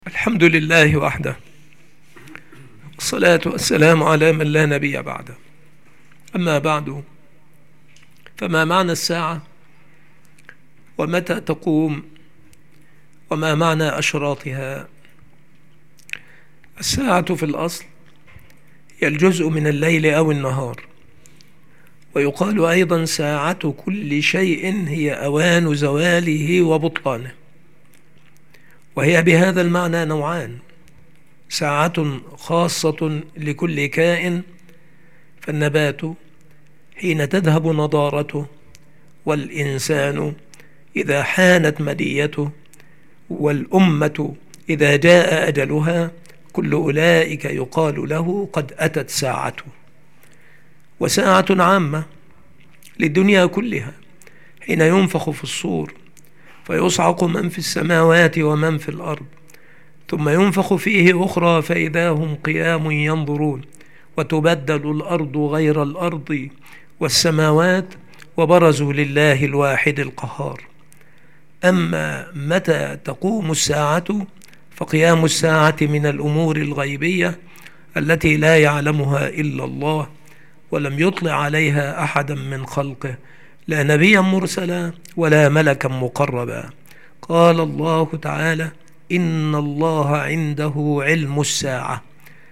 الحمد لله وحده، والصلاة والسلام على من لا نبي بعده. أما بعد، فما معنى الساعة؟ ومتى تقوم؟ وما معنى أشراطها؟ الساعة في الأصل هي الجزء من الليل أو النهار، ويقال أيضا ساعة كل شيء هي أوان زواله وبطلانه، وهي بهذا المعنى نوعان: ساعة خاصة لكل كائن، فالنبات حين تذهب نضارته، والإنسان إذا حانت منيته، والأمة إذا جاء أجلها، كل أولئك يقال له قد أتت ساعته. وساعة عامة للدنيا كلها حين ينفخ في الصور فيصعق من في السماوات ومن في الأرض، ثم ينفخ فيه أخرى فإذا هم قيام ينظرون، وتبدل الأرض غير الأرض والسماوات، وبرزوا لله الواحد القهار. أما متى تقوم الساعة؟ فقيام الساعة من الأمور الغيبية التي لا يعلمها إلا الله، ولم يطلع عليها أحدا من خلقه، لا نبيا مرسلا ولا ملكا مقربا. قال الله تعالى: إن الله عنده علم الساعة.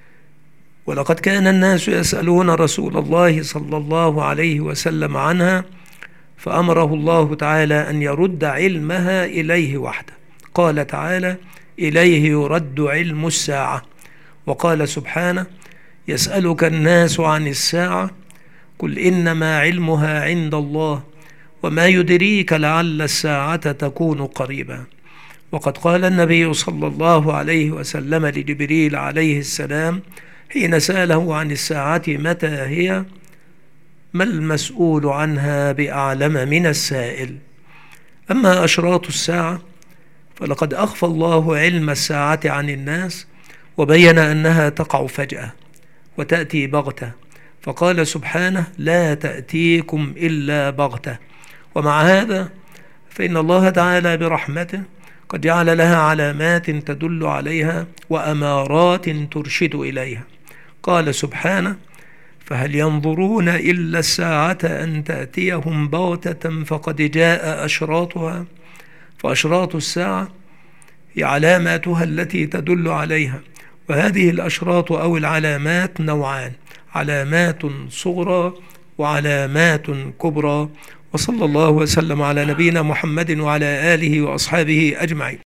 ولقد كان الناس يسألون رسول الله صلى الله عليه وسلم عنها، فأمره الله تعالى أن يرد علمها إليه وحده. قال تعالى: إليه يرد علم الساعة. وقال سبحانه: يسألك الناس عن الساعة قل إنما علمها عند الله وما يدريك لعل الساعة تكون قريبا. وقد قال النبي صلى الله عليه وسلم لجبريل عليه السلام حين سأله عن الساعة متى هي: ما المسؤول عنها بأعلم من السائل. أما أشراط الساعة فلقد أخفى الله علم الساعة عن الناس، وبين أنها تقع فجأة وتأتي بغتة، فقال سبحانه: لا تأتيكم إلا بغتة. ومع هذا فإن الله تعالى برحمته قد جعل لها علامات تدل عليها وأمارات ترشد إليها. قال سبحانه: فهل ينظرون إلا الساعة أن تأتيهم بغتة فقد جاء أشراطها. فأشراط الساعة هي علاماتها التي تدل عليها، وهذه الأشراط أو العلامات نوعان: علامات صغرى وعلامات كبرى. وصلى الله وسلم على نبينا محمد وعلى آله وأصحابه أجمعين.